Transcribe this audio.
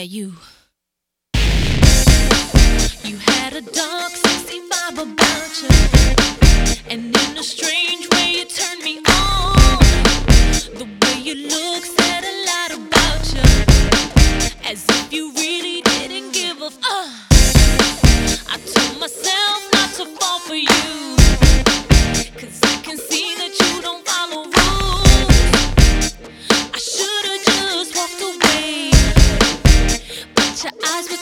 you. You had a dark, sexy vibe about you, and in a strange way you turned me on. The way you look said a lot about you, as if you really didn't give a I told myself not to fall for you, 'cause I can see that you don't follow rules. I should've just walked away, but your eyes were